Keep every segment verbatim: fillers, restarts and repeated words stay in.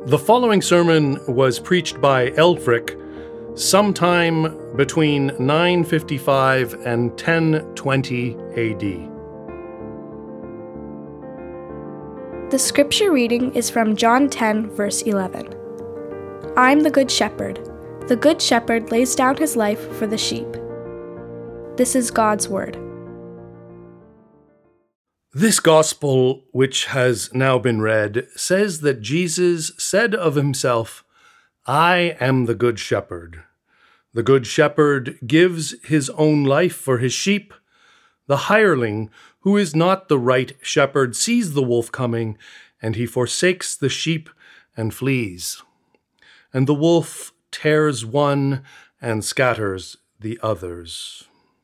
The following sermon was preached by Eldrick sometime between nine fifty-five and ten twenty A D. The scripture reading is from John ten, verse eleven. I'm the good shepherd. The good shepherd lays down his life for the sheep. This is God's word. This gospel, which has now been read, says that Jesus said of himself, I am the good shepherd. The good shepherd gives his own life for his sheep. The hireling, who is not the right shepherd, sees the wolf coming, and he forsakes the sheep and flees. And the wolf tears one and scatters the others.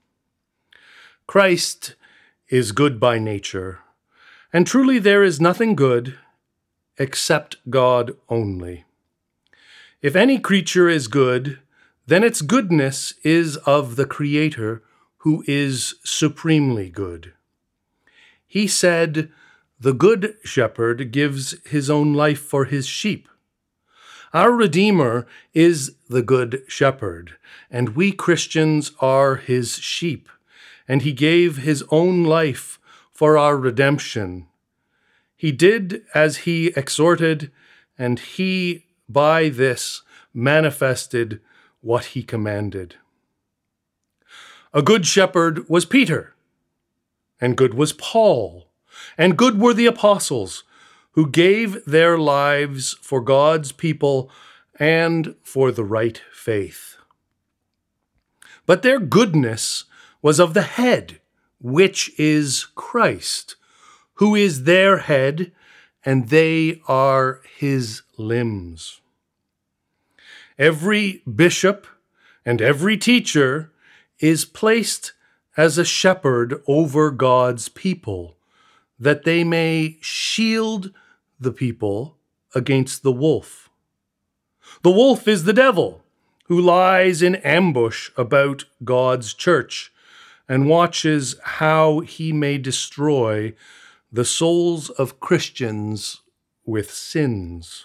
Christ is good by nature, and truly there is nothing good except God only. If any creature is good, then its goodness is of the Creator, who is supremely good. He said, the good shepherd gives his own life for his sheep. Our Redeemer is the good shepherd, and we Christians are his sheep. And he gave his own life for our redemption. He did as he exhorted, and he by this manifested what he commanded. A good shepherd was Peter, and good was Paul, and good were the apostles, who gave their lives for God's people and for the right faith. But their goodness was of the head, which is Christ, who is their head, and they are his limbs. Every bishop and every teacher is placed as a shepherd over God's people, that they may shield the people against the wolf. The wolf is the devil, who lies in ambush about God's church, and watches how he may destroy the souls of Christians with sins.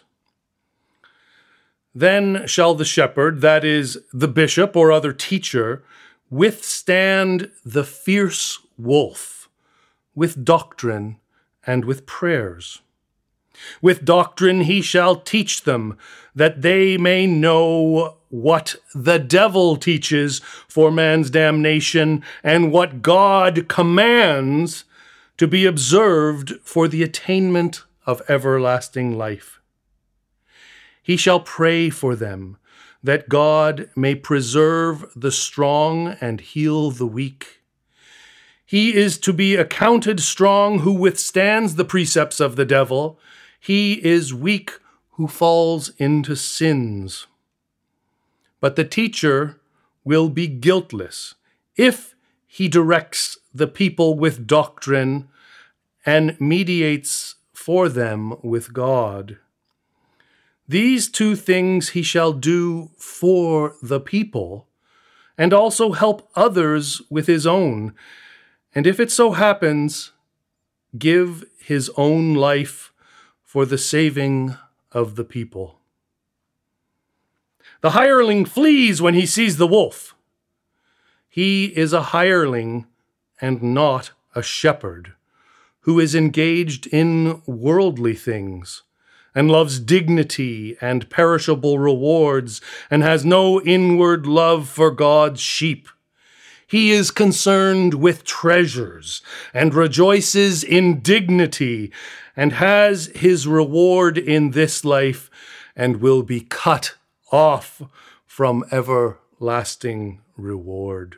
Then shall the shepherd, that is, the bishop or other teacher, withstand the fierce wolf with doctrine and with prayers. With doctrine he shall teach them, that they may know what the devil teaches for man's damnation, and what God commands to be observed for the attainment of everlasting life. He shall pray for them, that God may preserve the strong and heal the weak. He is to be accounted strong who withstands the precepts of the devil. He is weak who falls into sins. But the teacher will be guiltless if he directs the people with doctrine and mediates for them with God. These two things he shall do for the people, and also help others with his own, and if it so happens, give his own life for the saving of the people. The hireling flees when he sees the wolf. He is a hireling and not a shepherd, who is engaged in worldly things, and loves dignity and perishable rewards, and has no inward love for God's sheep. He is concerned with treasures, and rejoices in dignity, and has his reward in this life, and will be cut off from everlasting reward.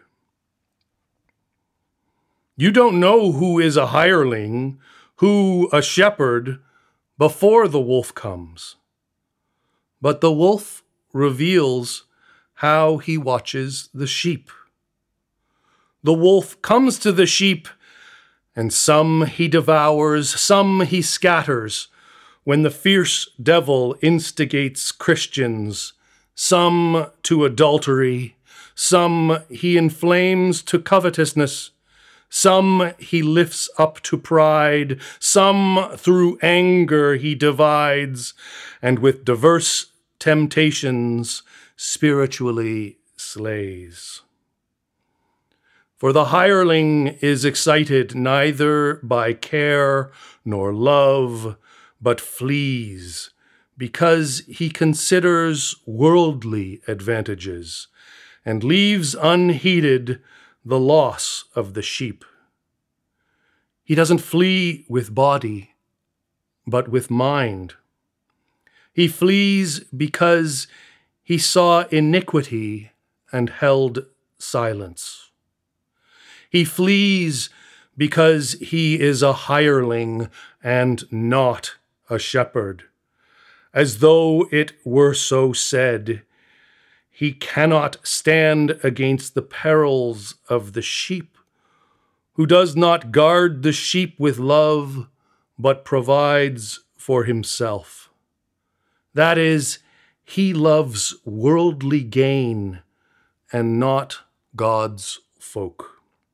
You don't know who is a hireling, who a shepherd, before the wolf comes. But the wolf reveals how he watches the sheep. The wolf comes to the sheep, and some he devours, some he scatters, when the fierce devil instigates Christians, some to adultery, some he inflames to covetousness, Some he lifts up to pride, some through anger he divides, and with diverse temptations spiritually slays. For the hireling is excited neither by care nor love, but flees, because he considers worldly advantages, and leaves unheeded the loss of the sheep. He doesn't flee with body, but with mind. He flees because he saw iniquity and held silence. He flees because he is a hireling and not a shepherd. As though it were so said, he cannot stand against the perils of the sheep, who does not guard the sheep with love, but provides for himself. That is, he loves worldly gain and not God's folk.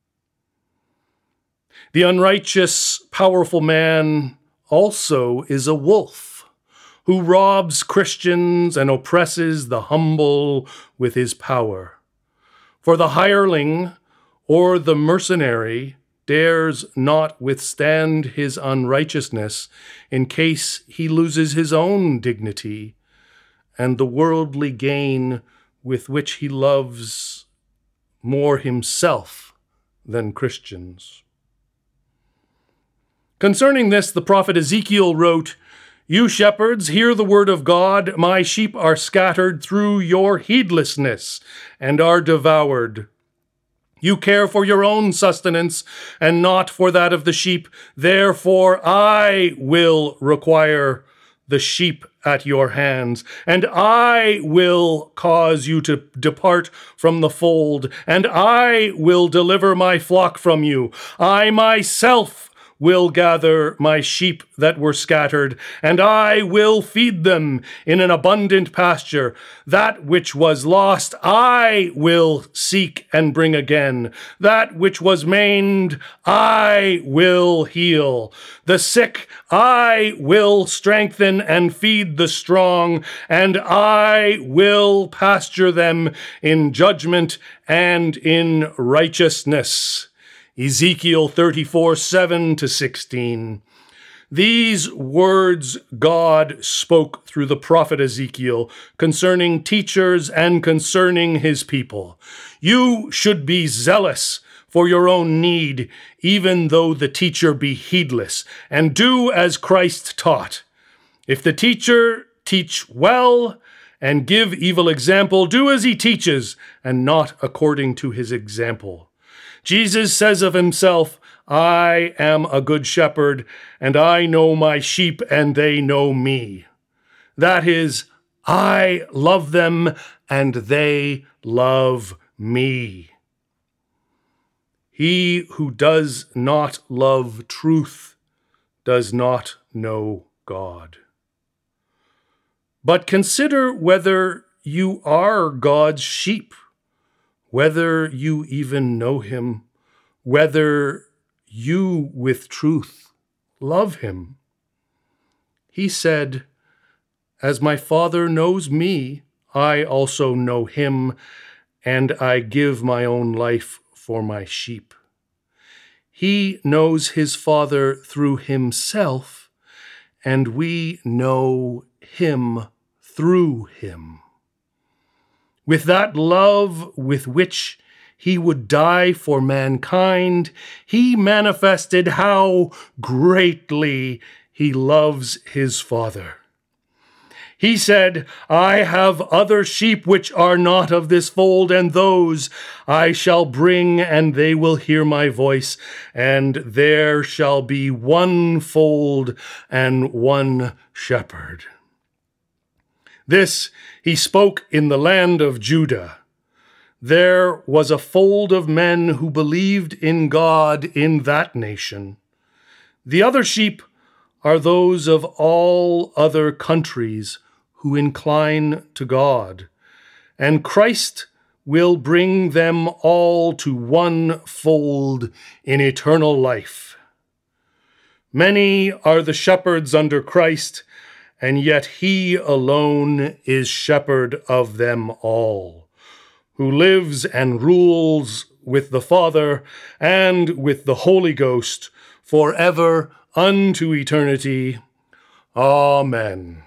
The unrighteous, powerful man also is a wolf, who robs Christians and oppresses the humble with his power. For the hireling or the mercenary dares not withstand his unrighteousness in case he loses his own dignity and the worldly gain with which he loves more himself than Christians. Concerning this, the prophet Ezekiel wrote, "You shepherds, hear the word of God. My sheep are scattered through your heedlessness and are devoured. You care for your own sustenance and not for that of the sheep. Therefore I will require the sheep at your hands, and I will cause you to depart from the fold, and I will deliver my flock from you. I myself will gather my sheep that were scattered, and I will feed them in an abundant pasture. That which was lost I will seek and bring again. That which was maimed I will heal. The sick I will strengthen and feed the strong, and I will pasture them in judgment and in righteousness." Ezekiel thirty-four, seven to sixteen. These words God spoke through the prophet Ezekiel concerning teachers and concerning his people. You should be zealous for your own need, even though the teacher be heedless, and do as Christ taught. If the teacher teach well and give evil example, do as he teaches, and not according to his example. Jesus says of himself, "I am a good shepherd, and I know my sheep, and they know me." That is, I love them, and they love me. He who does not love truth does not know God. But consider whether you are God's sheep, whether you even know him, whether you with truth love him. He said, "As my Father knows me, I also know him, and I give my own life for my sheep." He knows his Father through himself, and we know him through him. With that love with which he would die for mankind, he manifested how greatly he loves his Father. He said, "I have other sheep which are not of this fold, and those I shall bring, and they will hear my voice, and there shall be one fold and one shepherd." This he spoke in the land of Judah. There was a fold of men who believed in God in that nation. The other sheep are those of all other countries who incline to God. And Christ will bring them all to one fold in eternal life. Many are the shepherds under Christ, and yet he alone is shepherd of them all, who lives and rules with the Father and with the Holy Ghost forever unto eternity. Amen.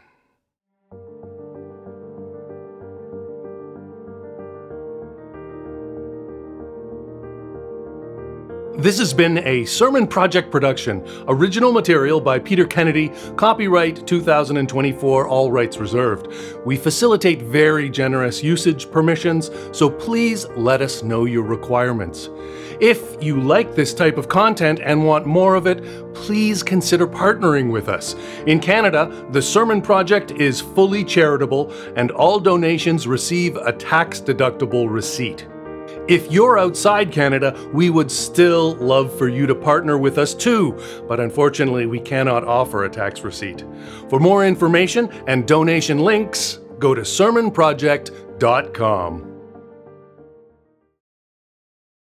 This has been a Sermon Project production. Original material by Peter Kennedy. Copyright two thousand twenty-four, all rights reserved. We facilitate very generous usage permissions, so please let us know your requirements. If you like this type of content and want more of it, please consider partnering with us. In Canada, the Sermon Project is fully charitable, and all donations receive a tax-deductible receipt. If you're outside Canada, we would still love for you to partner with us too, but unfortunately we cannot offer a tax receipt. For more information and donation links, go to sermon project dot com.